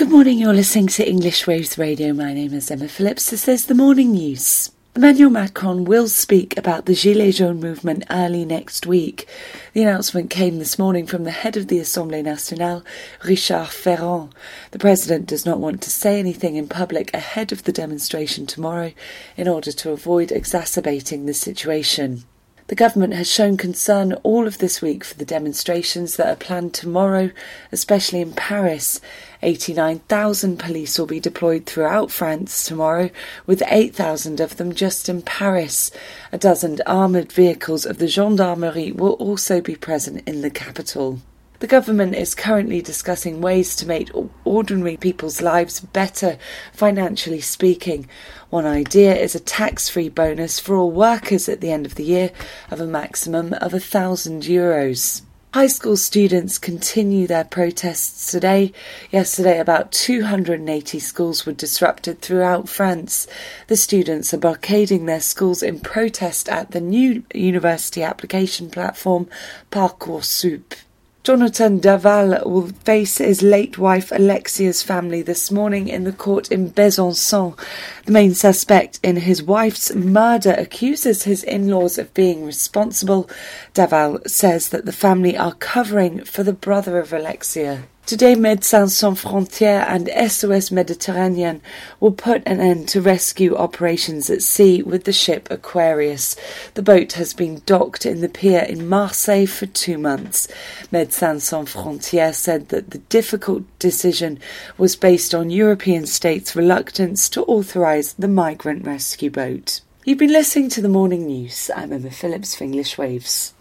Good morning, you're listening to English Waves Radio. My name is Emma Phillips. This is the morning news. Emmanuel Macron will speak about the Gilets jaunes movement early next week. The announcement came this morning from the head of the Assemblée Nationale, Richard Ferrand. The president does not want to say anything in public ahead of the demonstration tomorrow in order to avoid exacerbating the situation. The government has shown concern all of this week for the demonstrations that are planned tomorrow, especially in Paris. 89,000 police will be deployed throughout France tomorrow, with 8,000 of them just in Paris. A dozen armoured vehicles of the gendarmerie will also be present in the capital. The government is currently discussing ways to make ordinary people's lives better, financially speaking. One idea is a tax-free bonus for all workers at the end of the year of a maximum of €1,000. High school students continue their protests today. Yesterday, about 280 schools were disrupted throughout France. The students are blockading their schools in protest at the new university application platform, Parcoursup. Jonathan Daval will face his late wife Alexia's family this morning in the court in Besançon. The main suspect in his wife's murder accuses his in-laws of being responsible. Daval says that the family are covering for the brother of Alexia. Today, Médecins Sans Frontières and SOS Méditerranée will put an end to rescue operations at sea with the ship Aquarius. The boat has been docked in the pier in Marseille for 2 months. Médecins Sans Frontières said that the difficult decision was based on European states' reluctance to authorise the migrant rescue boat. You've been listening to the morning news. I'm Emma Phillips for English Waves.